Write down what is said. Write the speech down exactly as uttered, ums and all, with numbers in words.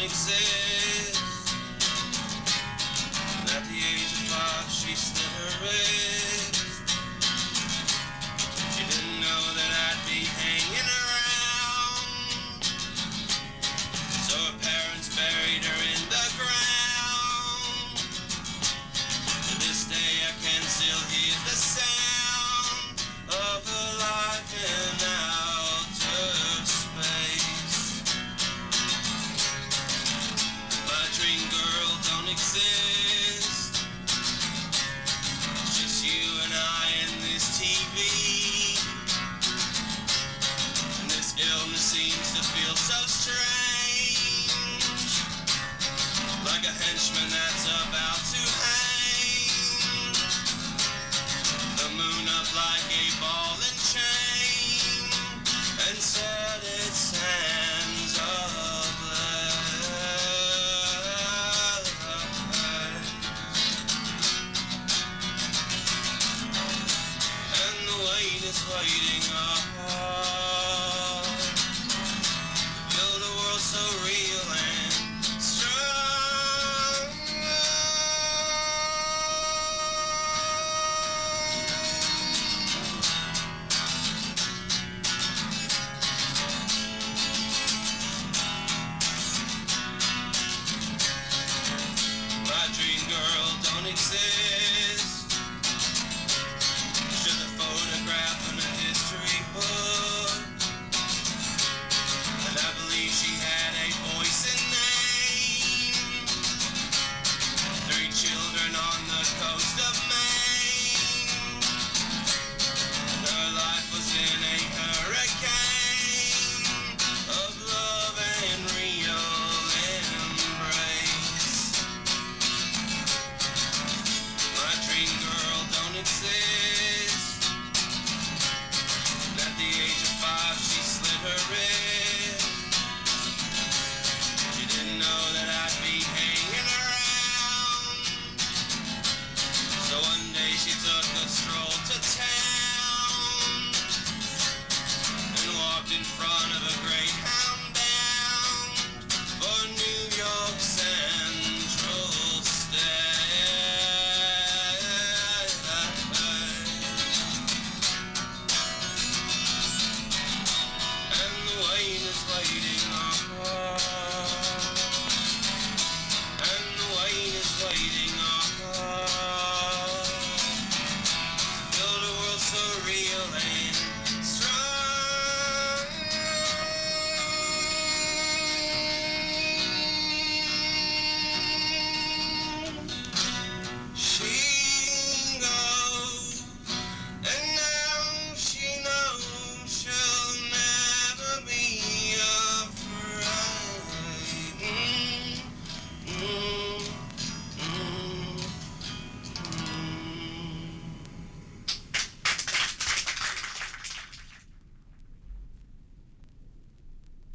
exist. And at the age of five, she slit her wrist. She didn't know that I'd be hanging around, so her parents buried her in the ground. To this day I can still hear the sound of her life in outer space. My dream girl don't exist, just you and I and this T V. And this illness seems to feel so strange, like a henchman that's about to hang the moon up like a ball and chain, and set its hands ablaze. And the weight is waiting up.